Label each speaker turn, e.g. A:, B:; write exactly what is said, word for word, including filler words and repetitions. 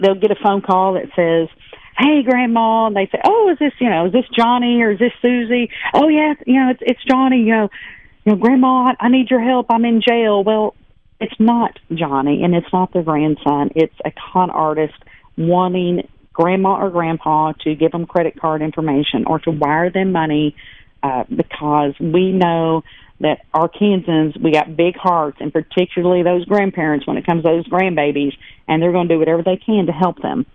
A: they'll get a phone call that says, "Hey, Grandma," and they say, "Oh, is this, you know, is this Johnny or is this Susie?" "Oh, yeah, you know, it's it's Johnny. You know, you know, Grandma, I need your help. I'm in jail." Well, it's not Johnny, and it's not their grandson. It's a con artist wanting Grandma or Grandpa to give them credit card information or to wire them money, uh, because we know that our Kansans, we got big hearts, and particularly those grandparents when it comes to those grandbabies, and they're going to do whatever they can to help them.